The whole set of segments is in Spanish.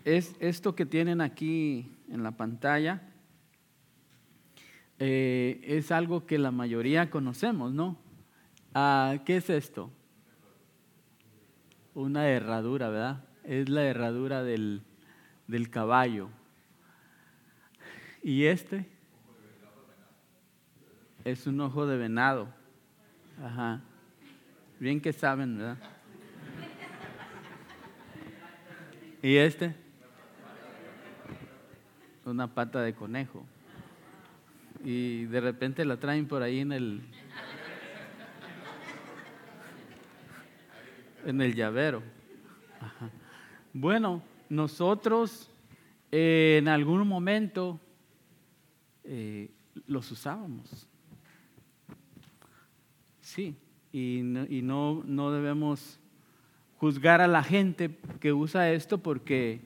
es esto que tienen aquí en la pantalla. Es algo que la mayoría conocemos, ¿no? ¿Qué es esto? Una herradura, ¿verdad? Es la herradura del caballo. ¿Y este? Es un ojo de venado. Ajá. Bien que saben, ¿verdad? ¿Y este? Una pata de conejo. Y de repente la traen por ahí en el llavero. Ajá. Bueno, nosotros en algún momento los usábamos. Sí, y no debemos juzgar a la gente que usa esto porque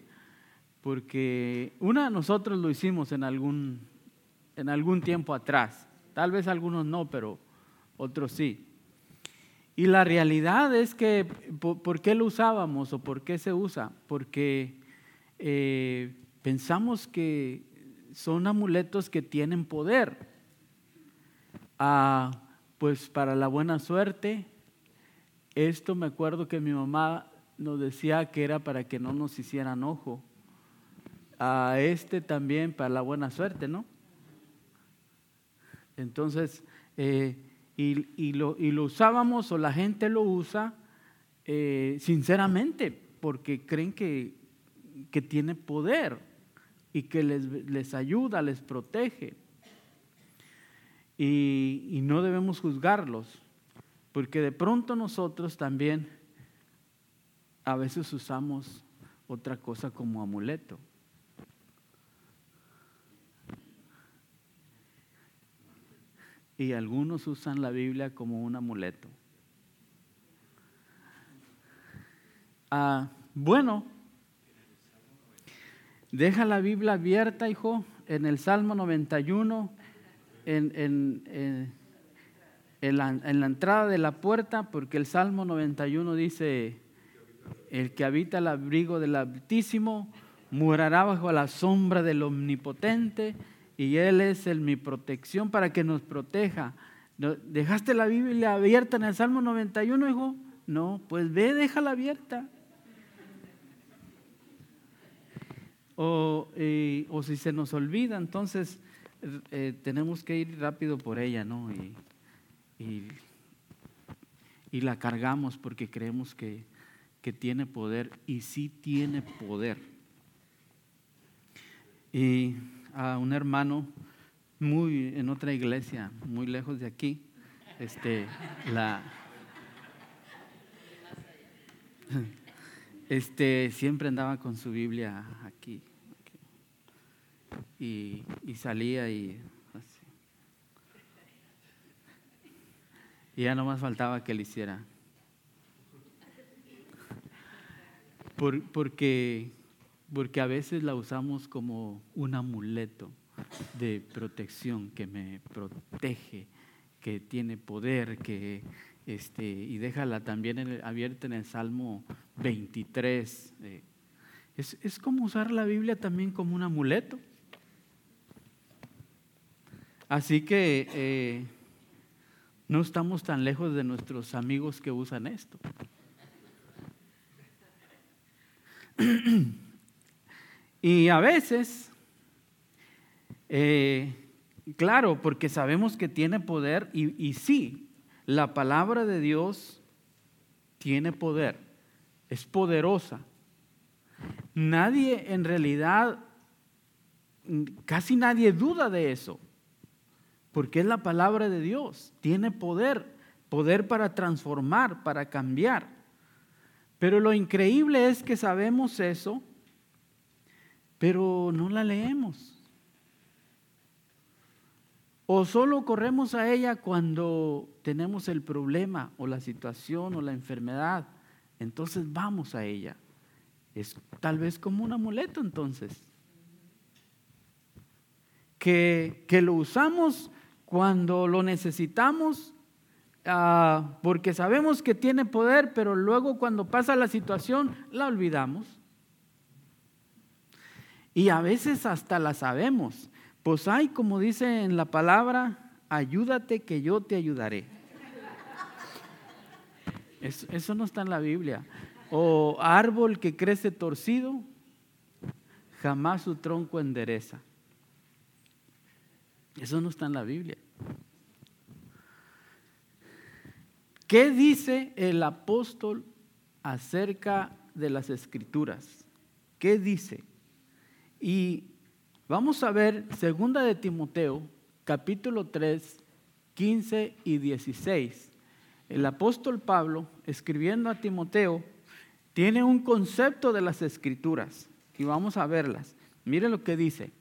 nosotros lo hicimos en algún tiempo atrás. Tal vez algunos no, pero otros sí. Y la realidad es que, ¿por qué lo usábamos o por qué se usa? Porque pensamos que son amuletos que tienen poder. Pues para la buena suerte, esto me acuerdo que mi mamá nos decía que era para que no nos hicieran ojo. También para la buena suerte, ¿no? Entonces, y lo usábamos, o la gente lo usa sinceramente, porque creen que tiene poder y que les ayuda, les protege. Y no debemos juzgarlos, porque de pronto nosotros también a veces usamos otra cosa como amuleto. Y algunos usan la Biblia como un amuleto. Bueno, deja la Biblia abierta, hijo, en el Salmo 91, en la entrada de la puerta, porque el Salmo 91 dice: el que habita el abrigo del Altísimo morará bajo la sombra del Omnipotente, y Él es mi protección, para que nos proteja. ¿Dejaste la Biblia abierta en el Salmo 91, hijo? No, pues déjala abierta. O si se nos olvida, entonces tenemos que ir rápido por ella, ¿no? Y la cargamos porque creemos que tiene poder, y sí tiene poder. Y a un hermano en otra iglesia, muy lejos de aquí, siempre andaba con su Biblia aquí. Y salía y así. Y ya nomás faltaba que le hiciera. Porque a veces la usamos como un amuleto de protección, que me protege, que tiene poder, y déjala también abierta en el Salmo 23. Es como usar la Biblia también como un amuleto. Así que no estamos tan lejos de nuestros amigos que usan esto. Y a veces, claro, porque sabemos que tiene poder, y sí, la palabra de Dios tiene poder, es poderosa. Nadie, en realidad, casi nadie duda de eso, porque es la palabra de Dios, tiene poder para transformar, para cambiar. Pero lo increíble es que sabemos eso, pero no la leemos. O solo corremos a ella cuando tenemos el problema o la situación o la enfermedad. Entonces vamos a ella. Es tal vez como un amuleto entonces. Que lo usamos cuando lo necesitamos, porque sabemos que tiene poder, pero luego cuando pasa la situación la olvidamos. Y a veces hasta la sabemos. Pues hay, como dice en la palabra, ayúdate que yo te ayudaré. Eso no está en la Biblia. O árbol que crece torcido, jamás su tronco endereza. Eso no está en la Biblia. ¿Qué dice el apóstol acerca de las Escrituras? ¿Qué dice? Y vamos a ver 2 de Timoteo, capítulo 3, 15 y 16. El apóstol Pablo, escribiendo a Timoteo, tiene un concepto de las Escrituras y vamos a verlas. Mire lo que dice.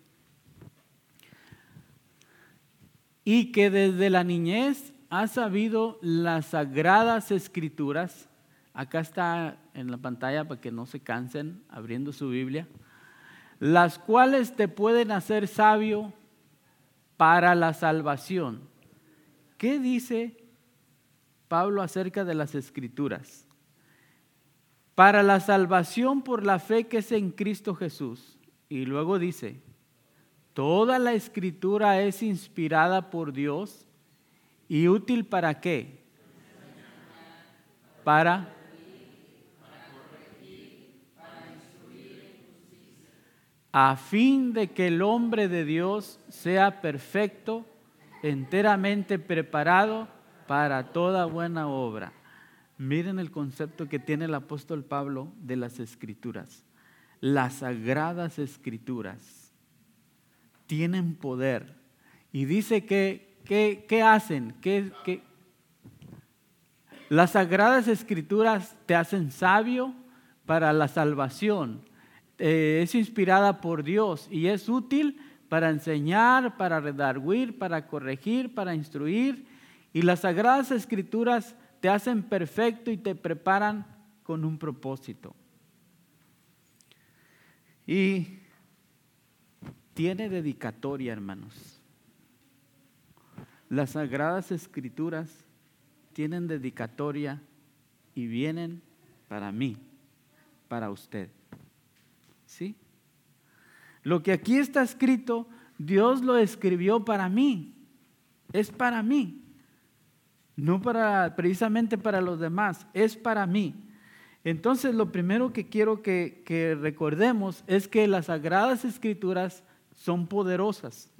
Y que desde la niñez has sabido las sagradas Escrituras. Acá está en la pantalla para que no se cansen abriendo su Biblia. Las cuales te pueden hacer sabio para la salvación. ¿Qué dice Pablo acerca de las Escrituras? Para la salvación por la fe que es en Cristo Jesús. Y luego dice, toda la Escritura es inspirada por Dios y útil ¿para qué? Para a fin de que el hombre de Dios sea perfecto, enteramente preparado para toda buena obra. Miren el concepto que tiene el apóstol Pablo de las Escrituras. Las sagradas Escrituras tienen poder. Y dice ¿qué hacen? Las sagradas Escrituras te hacen sabio para la salvación. Es inspirada por Dios y es útil para enseñar, para redarguir, para corregir, para instruir. Y las sagradas Escrituras te hacen perfecto y te preparan con un propósito. Y tiene dedicatoria, hermanos. Las sagradas Escrituras tienen dedicatoria y vienen para mí, para usted. ¿Sí? Lo que aquí está escrito, Dios lo escribió para mí. Es para mí. No precisamente para los demás, es para mí. Entonces, lo primero que quiero que recordemos es que las Sagradas Escrituras son poderosas.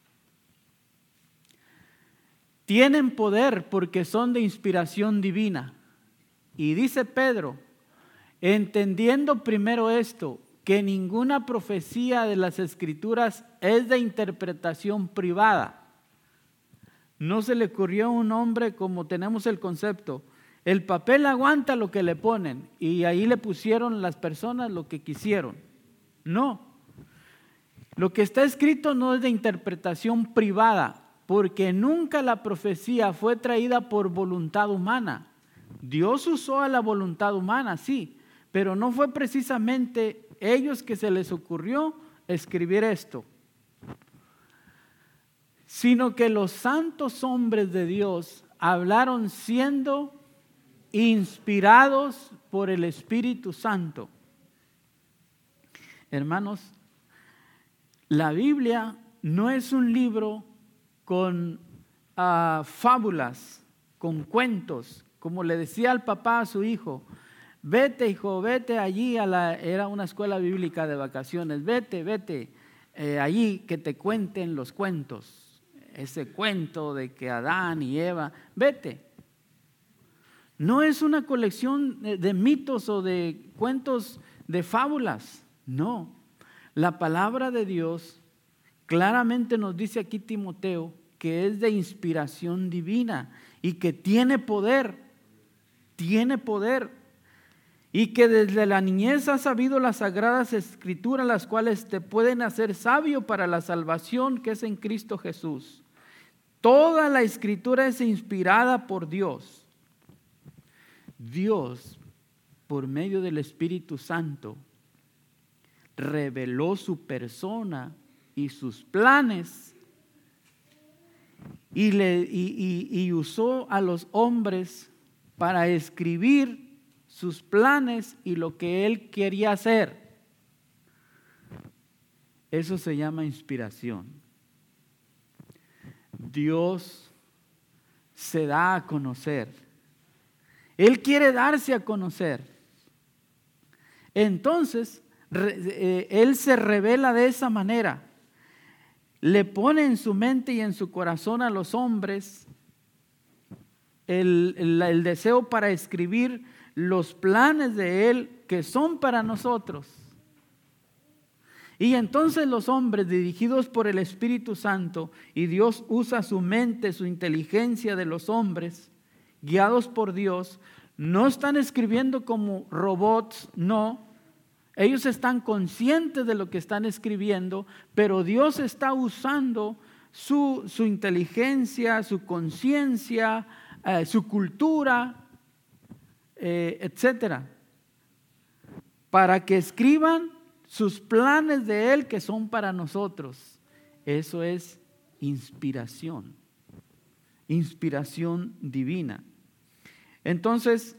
Tienen poder porque son de inspiración divina. Y dice Pedro, entendiendo primero esto, que ninguna profecía de las Escrituras es de interpretación privada. No se le ocurrió a un hombre como tenemos el concepto. El papel aguanta lo que le ponen y ahí le pusieron las personas lo que quisieron. No. Lo que está escrito no es de interpretación privada, porque nunca la profecía fue traída por voluntad humana. Dios usó a la voluntad humana, sí, pero no fue precisamente ellos que se les ocurrió escribir esto, sino que los santos hombres de Dios hablaron siendo inspirados por el Espíritu Santo. Hermanos, la Biblia no es un libro con fábulas, con cuentos, como le decía el papá a su hijo. Vete, hijo, vete allí era una escuela bíblica de vacaciones, vete allí que te cuenten los cuentos, ese cuento de que Adán y Eva, vete. No es una colección de mitos o de cuentos de fábulas, no. La palabra de Dios claramente nos dice aquí Timoteo que es de inspiración divina y que tiene poder. Y que desde la niñez has sabido las sagradas Escrituras, las cuales te pueden hacer sabio para la salvación que es en Cristo Jesús. Toda la Escritura es inspirada por Dios. Dios, por medio del Espíritu Santo, reveló su persona y sus planes y usó a los hombres para escribir sus planes y lo que Él quería hacer. Eso se llama inspiración. Dios se da a conocer. Él quiere darse a conocer. Entonces, Él se revela de esa manera. Le pone en su mente y en su corazón a los hombres el deseo para escribir los planes de Él que son para nosotros. Y entonces los hombres, dirigidos por el Espíritu Santo, y Dios usa su mente, su inteligencia de los hombres, guiados por Dios, no están escribiendo como robots, no. Ellos están conscientes de lo que están escribiendo, pero Dios está usando su inteligencia, su conciencia, su cultura, etcétera, para que escriban sus planes de Él que son para nosotros. Eso es inspiración divina. Entonces,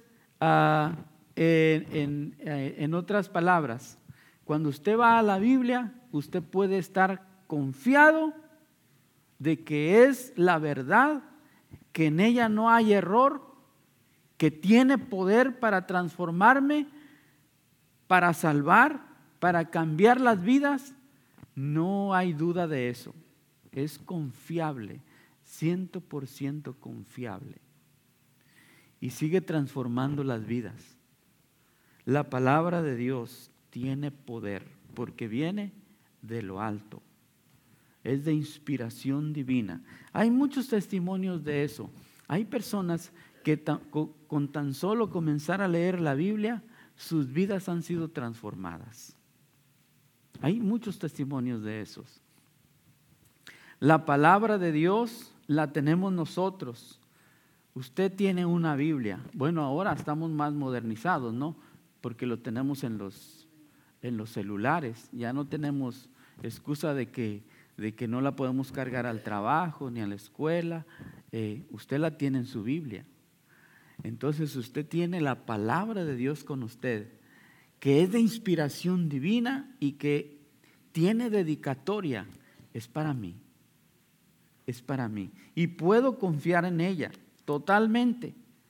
en otras palabras, cuando usted va a la Biblia, usted puede estar confiado de que es la verdad, que en ella no hay error, que tiene poder para transformarme, para salvar, para cambiar las vidas. No hay duda de eso. Es confiable, 100% confiable. Y sigue transformando las vidas. La palabra de Dios tiene poder porque viene de lo alto. Es de inspiración divina. Hay muchos testimonios de eso. Hay personas que con tan solo comenzar a leer la Biblia, sus vidas han sido transformadas. Hay muchos testimonios de esos. La palabra de Dios la tenemos nosotros. Usted tiene una Biblia. Bueno, ahora estamos más modernizados, ¿no? Porque lo tenemos en los celulares. Ya no tenemos excusa de que no la podemos cargar al trabajo ni a la escuela. Usted la tiene en su Biblia. Entonces usted tiene la palabra de Dios con usted, que es de inspiración divina y que tiene dedicatoria. Es para mí. Es para mí. Y puedo confiar en ella totalmente.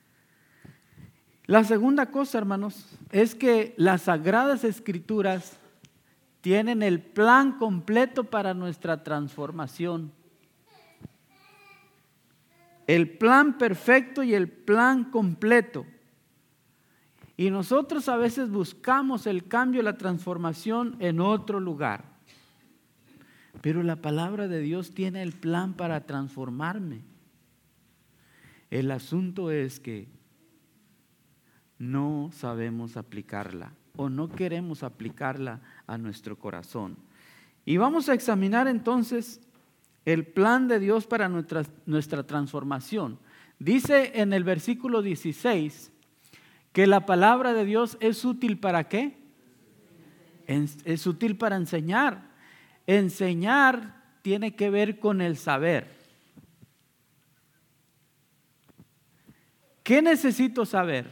La segunda cosa, hermanos, es que las Sagradas Escrituras tienen el plan completo para nuestra transformación. El plan perfecto y el plan completo. Y nosotros a veces buscamos el cambio, la transformación en otro lugar. Pero la palabra de Dios tiene el plan para transformarme. El asunto es que no sabemos aplicarla o no queremos aplicarla a nuestro corazón. Y vamos a examinar entonces el plan de Dios para nuestra transformación. Dice en el versículo 16 que la palabra de Dios es útil ¿para qué? Es útil para enseñar. Enseñar tiene que ver con el saber. ¿Qué necesito saber?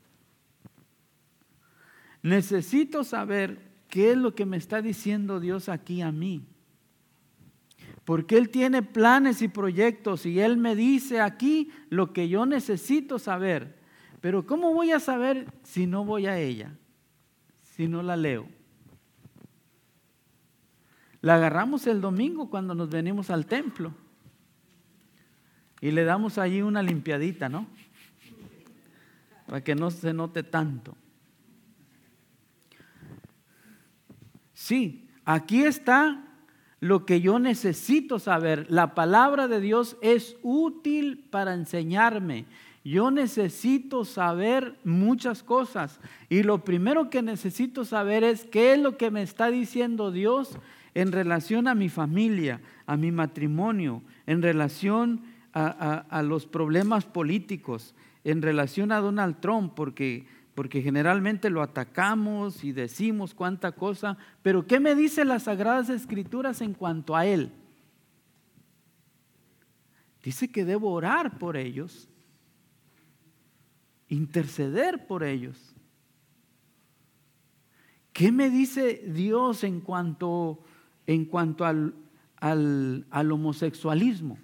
Necesito saber qué es lo que me está diciendo Dios aquí a mí. Porque Él tiene planes y proyectos y Él me dice aquí lo que yo necesito saber. Pero ¿cómo voy a saber si no voy a ella? Si no la leo. La agarramos el domingo cuando nos venimos al templo. Y le damos allí una limpiadita, ¿no? Para que no se note tanto. Sí, aquí está lo que yo necesito saber. La palabra de Dios es útil para enseñarme. Yo necesito saber muchas cosas. Y lo primero que necesito saber es qué es lo que me está diciendo Dios en relación a mi familia, a mi matrimonio, en relación a los problemas políticos, en relación a Donald Trump, porque generalmente lo atacamos y decimos cuánta cosa, pero ¿qué me dicen las Sagradas Escrituras en cuanto a él? Dice que debo orar por ellos, interceder por ellos. ¿Qué me dice Dios en cuanto en cuanto al homosexualismo.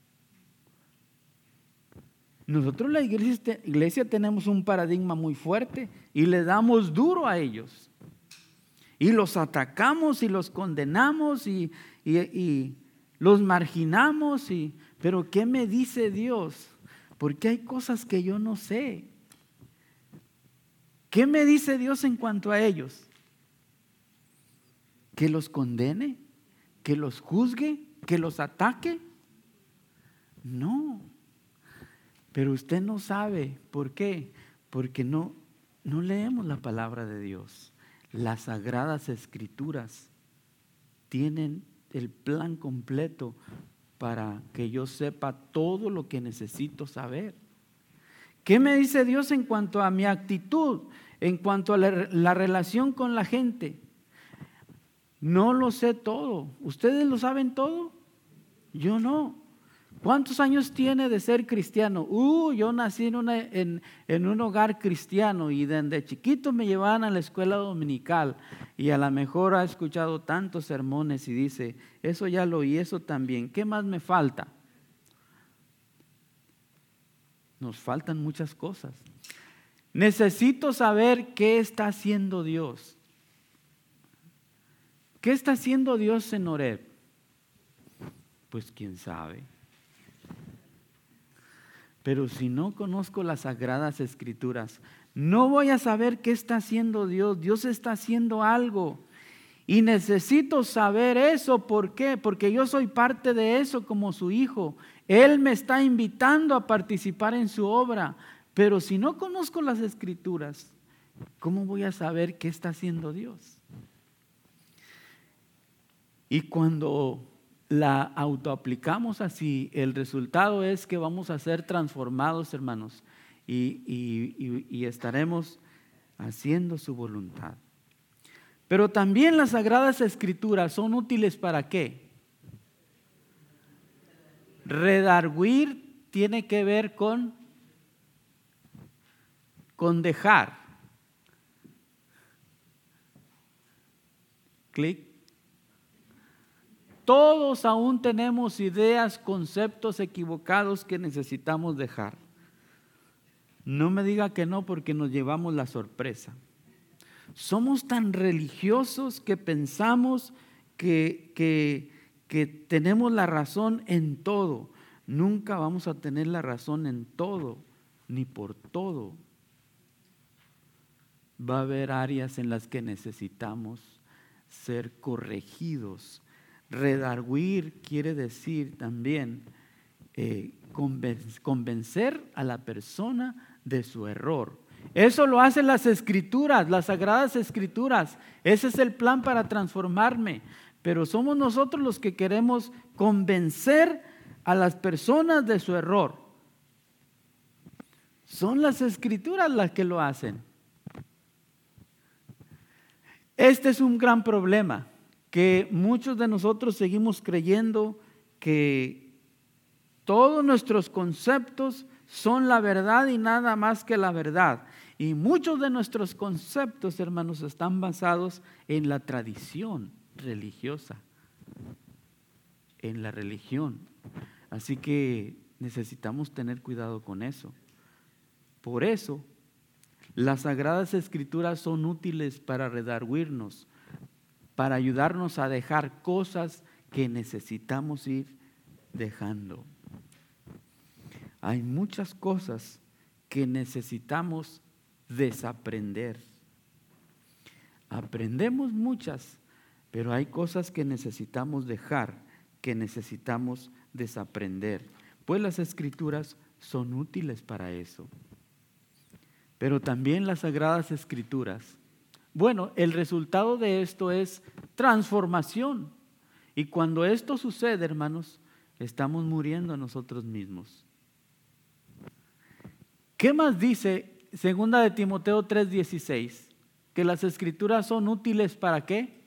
Nosotros la iglesia tenemos un paradigma muy fuerte y le damos duro a ellos. Y los atacamos y los condenamos y los marginamos. Pero ¿qué me dice Dios? Porque hay cosas que yo no sé. ¿Qué me dice Dios en cuanto a ellos? ¿Que los condene? ¿Que los juzgue? ¿Que los ataque? No. Pero usted no sabe. ¿Por qué? Porque no leemos la palabra de Dios. Las Sagradas Escrituras tienen el plan completo para que yo sepa todo lo que necesito saber. ¿Qué me dice Dios en cuanto a mi actitud? En cuanto a la relación con la gente. No lo sé todo. ¿Ustedes lo saben todo? Yo no. ¿Cuántos años tiene de ser cristiano? Yo nací en un hogar cristiano y desde chiquito me llevaban a la escuela dominical y a lo mejor ha escuchado tantos sermones y dice, eso ya lo oí, eso también. ¿Qué más me falta? Nos faltan muchas cosas. Necesito saber qué está haciendo Dios. ¿Qué está haciendo Dios en Horeb? Pues quién sabe. Pero si no conozco las Sagradas Escrituras, no voy a saber qué está haciendo Dios. Dios está haciendo algo. Y necesito saber eso. ¿Por qué? Porque yo soy parte de eso como su hijo. Él me está invitando a participar en su obra. Pero si no conozco las Escrituras, ¿cómo voy a saber qué está haciendo Dios? Y cuando la autoaplicamos así, el resultado es que vamos a ser transformados, hermanos, y estaremos haciendo su voluntad. Pero también las Sagradas Escrituras son útiles ¿para qué? Redarguir tiene que ver con dejar. Clic. Todos aún tenemos ideas, conceptos equivocados que necesitamos dejar. No me diga que no porque nos llevamos la sorpresa. Somos tan religiosos que pensamos que tenemos la razón en todo. Nunca vamos a tener la razón en todo, ni por todo. Va a haber áreas en las que necesitamos ser corregidos. Redarguir quiere decir también convencer a la persona de su error. Eso lo hacen las Escrituras, las Sagradas Escrituras. Ese es el plan para transformarme. Pero somos nosotros los que queremos convencer a las personas de su error. Son las Escrituras las que lo hacen. Este es un gran problema, que muchos de nosotros seguimos creyendo que todos nuestros conceptos son la verdad y nada más que la verdad. Y muchos de nuestros conceptos, hermanos, están basados en la tradición religiosa, en la religión. Así que necesitamos tener cuidado con eso. Por eso, las Sagradas Escrituras son útiles para redarguirnos, para ayudarnos a dejar cosas que necesitamos ir dejando. Hay muchas cosas que necesitamos desaprender. Aprendemos muchas, pero hay cosas que necesitamos dejar, que necesitamos desaprender. Pues las Escrituras son útiles para eso. Pero también las Sagradas Escrituras. Bueno, el resultado de esto es transformación. Y cuando esto sucede, hermanos, estamos muriendo a nosotros mismos. ¿Qué más dice 2 de Timoteo 3:16? Que las Escrituras son útiles ¿para qué?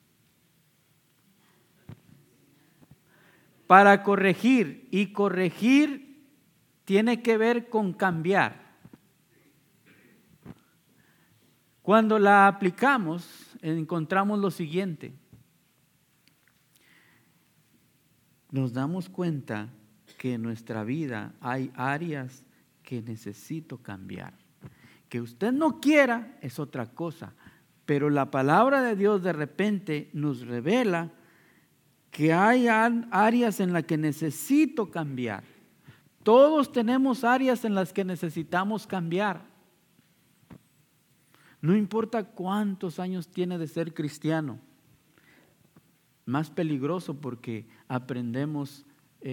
Para corregir. Y corregir tiene que ver con cambiar. Cuando la aplicamos, encontramos lo siguiente. nos damos cuenta que en nuestra vida hay áreas que necesito cambiar. Que usted no quiera es otra cosa, pero la palabra de Dios de repente nos revela que hay áreas en las que necesito cambiar. Todos tenemos áreas en las que necesitamos cambiar. No importa cuántos años tiene de ser cristiano. Más peligroso porque aprendemos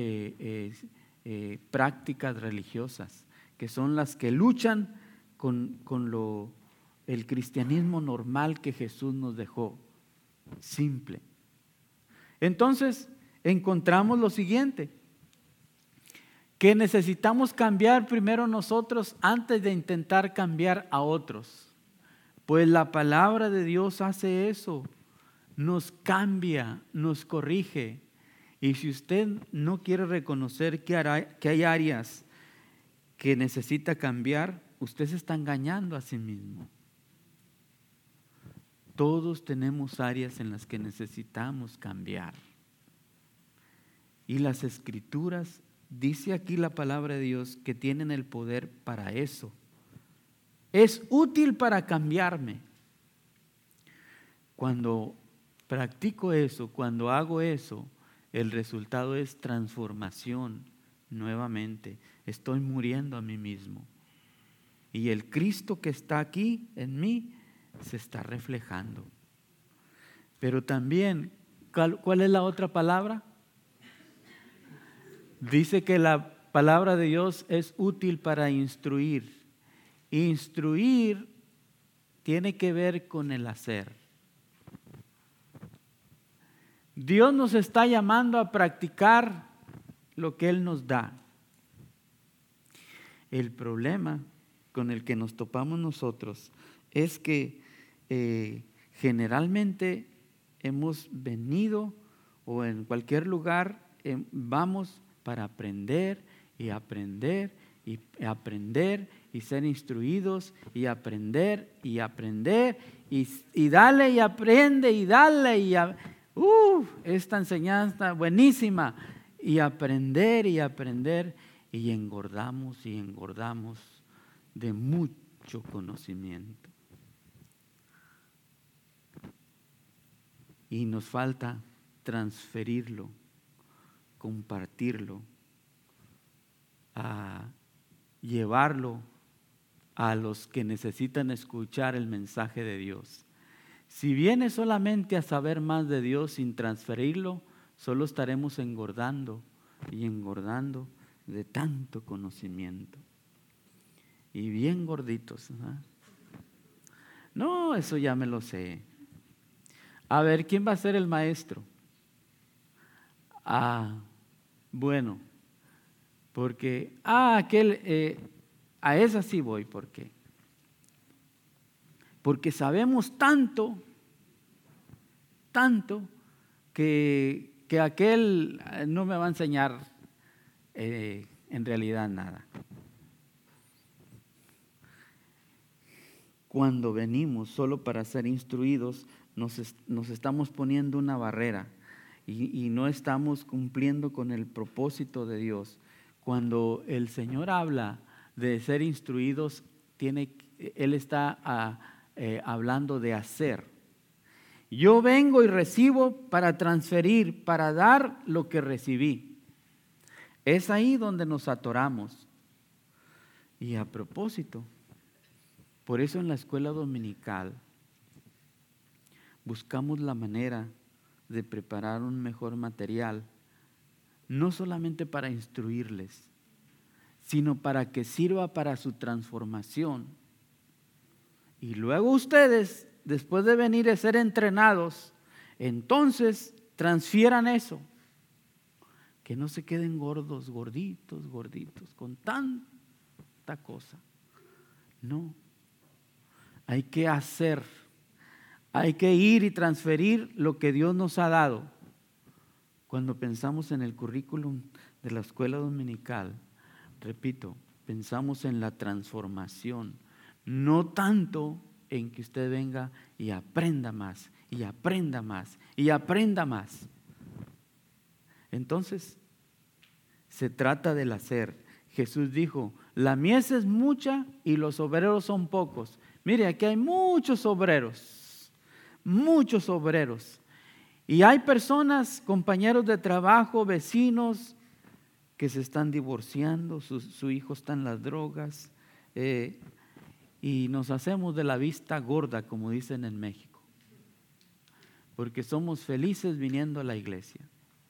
prácticas religiosas, que son las que luchan con el cristianismo normal que Jesús nos dejó, simple. Entonces, encontramos lo siguiente, que necesitamos cambiar primero nosotros antes de intentar cambiar a otros. Pues la palabra de Dios hace eso, nos cambia, nos corrige. Y si usted no quiere reconocer que hay áreas que necesita cambiar, usted se está engañando a sí mismo. Todos tenemos áreas en las que necesitamos cambiar. Y las Escrituras, dice aquí la palabra de Dios, que tienen el poder para eso. Es útil para cambiarme. Cuando practico eso, cuando hago eso, el resultado es transformación nuevamente. Estoy muriendo a mí mismo. Y el Cristo que está aquí en mí se está reflejando. Pero también, ¿cuál es la otra palabra? Dice que la palabra de Dios es útil para instruir. Instruir tiene que ver con el hacer. Dios nos está llamando a practicar lo que Él nos da. El problema con el que nos topamos nosotros es que generalmente hemos venido o en cualquier lugar vamos para aprender y aprender y aprender y ser instruidos y aprender y aprender y dale y aprende y dale y esta enseñanza buenísima y aprender y engordamos de mucho conocimiento. Y nos falta transferirlo, compartirlo, a llevarlo a los que necesitan escuchar el mensaje de Dios. Si viene solamente a saber más de Dios sin transferirlo, solo estaremos engordando y engordando de tanto conocimiento. Y bien gorditos, ¿verdad? No, eso ya me lo sé. A ver, ¿quién va a ser el maestro? Bueno, porque, a esa sí voy, ¿por qué? Porque sabemos tanto, que aquel no me va a enseñar en realidad nada. Cuando venimos solo para ser instruidos, nos estamos poniendo una barrera y no estamos cumpliendo con el propósito de Dios. Cuando el Señor habla de ser instruidos, Él está hablando de hacer. Yo vengo y recibo para transferir, para dar lo que recibí. Es ahí donde nos atoramos. Y a propósito, por eso en la escuela dominical buscamos la manera de preparar un mejor material, no solamente para instruirles, sino para que sirva para su transformación. Y luego ustedes, después de venir a ser entrenados, entonces transfieran eso. Que no se queden gorditos, con tanta cosa. No. Hay que hacer. Hay que ir y transferir lo que Dios nos ha dado. Cuando pensamos en el currículum de la escuela dominical, repito, pensamos en la transformación, no tanto en que usted venga y aprenda más, y aprenda más, y aprenda más. Entonces, se trata del hacer. Jesús dijo, la mies es mucha y los obreros son pocos. Mire, aquí hay muchos obreros. Y hay personas, compañeros de trabajo, vecinos, que se están divorciando, su hijo está en las drogas, y nos hacemos de la vista gorda, como dicen en México, porque somos felices viniendo a la iglesia.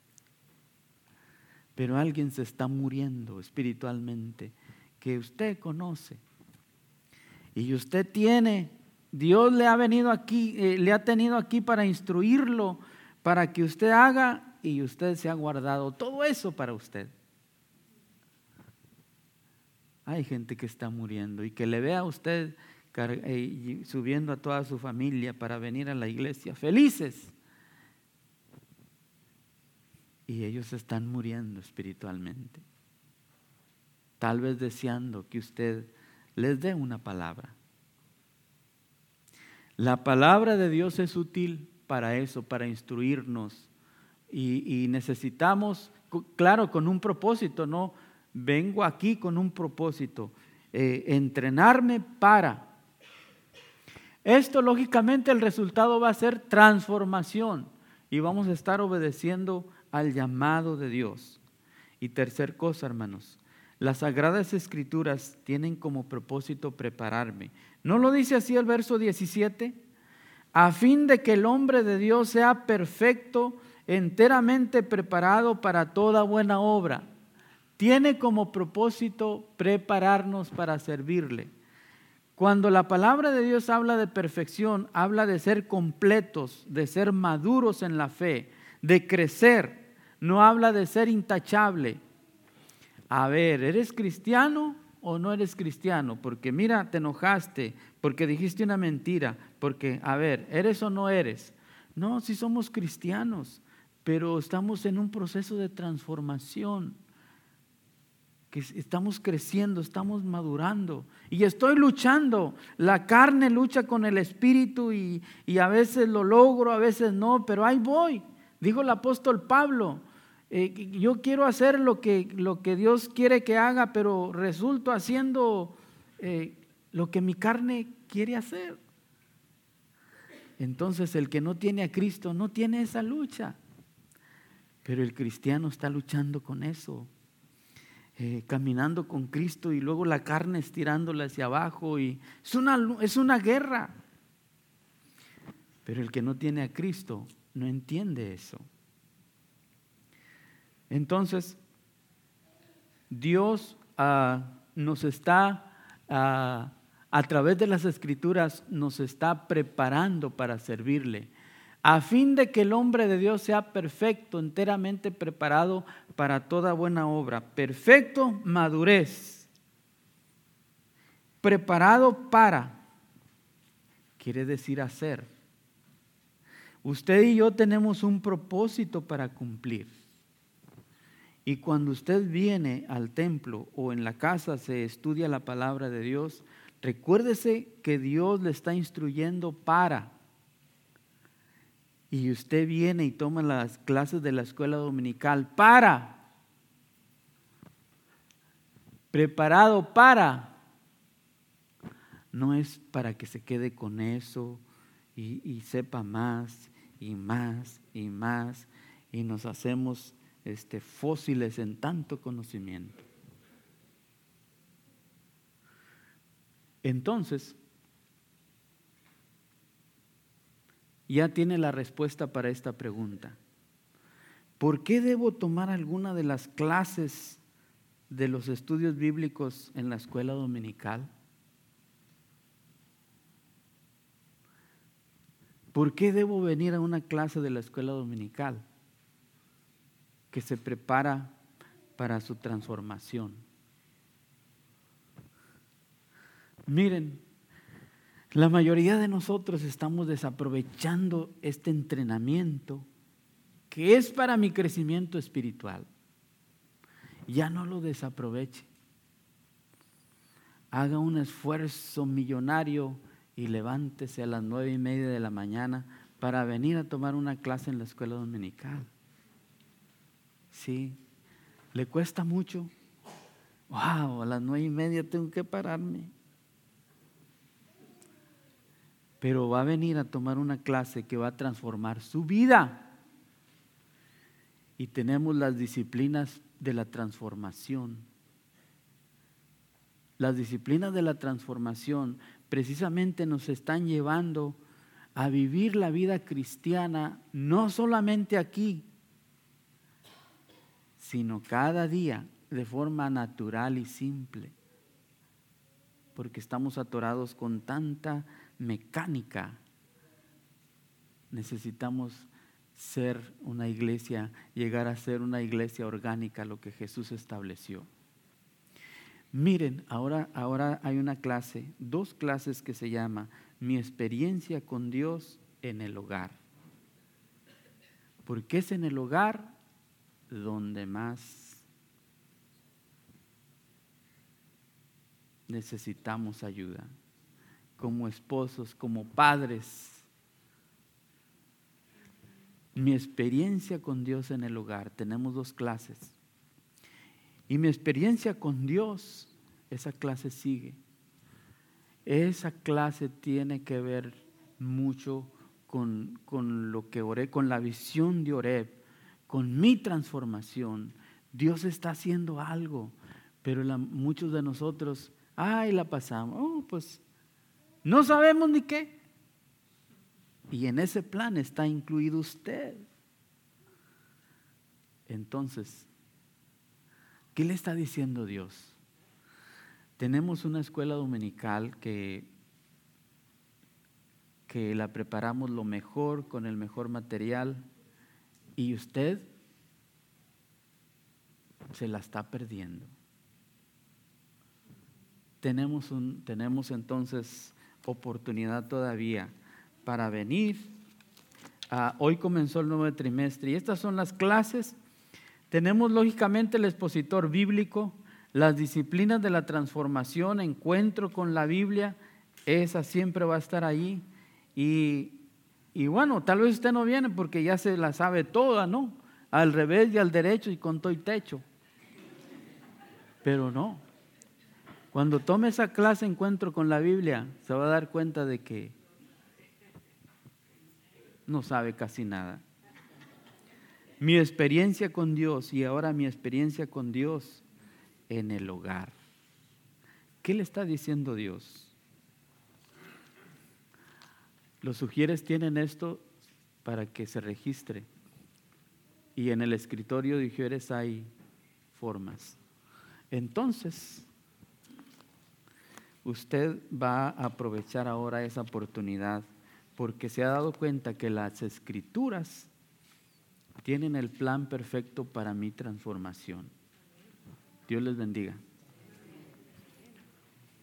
Pero alguien se está muriendo espiritualmente, que usted conoce. Y usted Dios le ha venido aquí, le ha tenido aquí para instruirlo, para que usted haga, y usted se ha guardado todo eso para usted. Hay gente que está muriendo y que le vea a usted subiendo a toda su familia para venir a la iglesia, felices. Y ellos están muriendo espiritualmente. Tal vez deseando que usted les dé una palabra. La palabra de Dios es útil para eso, para instruirnos. Y necesitamos, claro, con un propósito, ¿no? Vengo aquí con un propósito, entrenarme para. Esto, lógicamente, el resultado va a ser transformación y vamos a estar obedeciendo al llamado de Dios. Y tercer cosa, hermanos, las Sagradas Escrituras tienen como propósito prepararme. ¿No lo dice así el verso 17? A fin de que el hombre de Dios sea perfecto, enteramente preparado para toda buena obra. Tiene como propósito prepararnos para servirle. Cuando la palabra de Dios habla de perfección, habla de ser completos, de ser maduros en la fe, de crecer. No habla de ser intachable. A ver, ¿eres cristiano o no eres cristiano? Porque mira, te enojaste, porque dijiste una mentira, porque, a ver, ¿eres o no eres? No, sí somos cristianos, pero estamos en un proceso de transformación. Que estamos creciendo, estamos madurando y estoy luchando. La carne lucha con el espíritu y a veces lo logro, a veces no, pero ahí voy. Dijo el apóstol Pablo, yo quiero hacer lo que Dios quiere que haga, pero resulto haciendo lo que mi carne quiere hacer. Entonces el que no tiene a Cristo no tiene esa lucha, pero el cristiano está luchando con eso. Caminando con Cristo y luego la carne estirándola hacia abajo y es una guerra. Pero el que no tiene a Cristo no entiende eso. Entonces, Dios nos está, a través de las Escrituras, nos está preparando para servirle. A fin de que el hombre de Dios sea perfecto, enteramente preparado para toda buena obra. Perfecto, madurez. Preparado para, quiere decir hacer. Usted y yo tenemos un propósito para cumplir. Y cuando usted viene al templo o en la casa se estudia la palabra de Dios, recuérdese que Dios le está instruyendo para. Y usted viene y toma las clases de la escuela dominical para, preparado para, no es para que se quede con eso y sepa más y más y más y nos hacemos fósiles en tanto conocimiento. Entonces, ya tiene la respuesta para esta pregunta. ¿Por qué debo tomar alguna de las clases de los estudios bíblicos en la escuela dominical? ¿Por qué debo venir a una clase de la escuela dominical que se prepara para su transformación? Miren, la mayoría de nosotros estamos desaprovechando este entrenamiento que es para mi crecimiento espiritual. Ya no lo desaproveche. Haga un esfuerzo millonario y levántese a las 9:30 de la mañana para venir a tomar una clase en la escuela dominical. Sí. ¿Le cuesta mucho? Wow, a las 9:30 tengo que pararme. Pero va a venir a tomar una clase que va a transformar su vida. Y tenemos las disciplinas de la transformación. Las disciplinas de la transformación precisamente nos están llevando a vivir la vida cristiana, no solamente aquí, sino cada día de forma natural y simple. Porque estamos atorados con tanta mecánica. Necesitamos ser una iglesia, llegar a ser una iglesia orgánica, lo que Jesús estableció. Miren, ahora hay una clase, 2 clases que se llama Mi experiencia con Dios en el hogar. Porque es en el hogar donde más necesitamos ayuda, como esposos, como padres. Mi experiencia con Dios en el hogar, tenemos 2 clases. Y mi experiencia con Dios, esa clase sigue. Esa clase tiene que ver mucho con lo que oré, con la visión de Oreb, con mi transformación. Dios está haciendo algo, pero muchos de nosotros, la pasamos, pues no sabemos ni qué. Y en ese plan está incluido usted. Entonces, ¿qué le está diciendo Dios? Tenemos una escuela dominical que la preparamos lo mejor, con el mejor material, y usted se la está perdiendo. Tenemos entonces oportunidad todavía para venir. Hoy comenzó el nuevo trimestre y estas son las clases. Tenemos lógicamente el expositor bíblico, las disciplinas de la transformación, encuentro con la Biblia, esa siempre va a estar ahí. Y bueno, tal vez usted no viene porque ya se la sabe toda, ¿no? Al revés y al derecho y con todo y techo. Pero no. Cuando tome esa clase encuentro con la Biblia, se va a dar cuenta de que no sabe casi nada. Mi experiencia con Dios y ahora mi experiencia con Dios en el hogar. ¿Qué le está diciendo Dios? Los sugieres tienen esto para que se registre. Y en el escritorio de Ujieres hay formas. Entonces, usted va a aprovechar ahora esa oportunidad porque se ha dado cuenta que las escrituras tienen el plan perfecto para mi transformación. Dios les bendiga.